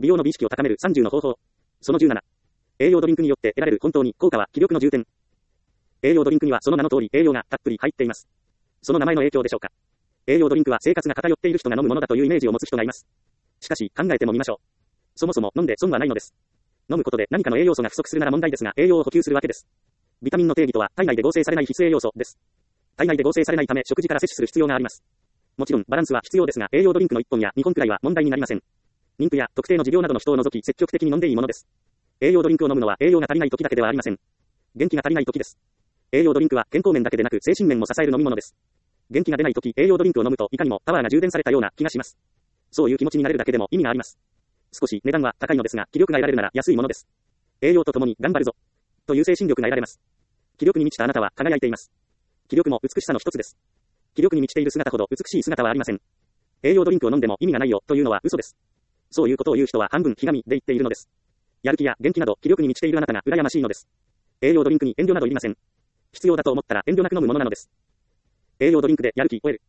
用の美意識を高める30の方法。その17。栄養ドリンクによって得られる本当に効果は気力の重点。栄養ドリンクにはその名の通り栄養がたっぷり入っています。その名前の影響でしょうか。栄養ドリンクは生活が偏っている人が飲むものだというイメージを持つ人がいます。しかし考えてもみましょう。そもそも飲んで損はないのです。飲むことで何かの栄養素が不足するなら問題ですが、栄養を補給するわけです。ビタミンの定義とは体内で合成されない必須栄養素です。体内で合成されないため食事から摂取する必要があります。もちろんバランスは必要ですが、栄養ドリンクの1本や2本くらいは問題になりません。妊婦や特定の持病などの人を除き積極的に飲んでいいものです。栄養ドリンクを飲むのは栄養が足りない時だけではありません。元気が足りない時です。栄養ドリンクは健康面だけでなく精神面も支える飲み物です。元気が出ない時、栄養ドリンクを飲むといかにもパワーが充電されたような気がします。そういう気持ちになれるだけでも意味があります。少し値段は高いのですが、気力が得られるなら安いものです。栄養とともに頑張るぞという精神力が得られます。気力に満ちたあなたは輝いています。気力も美しさの一つです。気力に満ちている姿ほど美しい姿はありません。栄養ドリンクを飲んでも意味がないよというのは嘘です。そういうことを言う人は半分ひがみで言っているのです。やる気や元気など気力に満ちているあなたが羨ましいのです。栄養ドリンクに遠慮などいりません。必要だと思ったら遠慮なく飲むものなのです。栄養ドリンクでやる気を得る。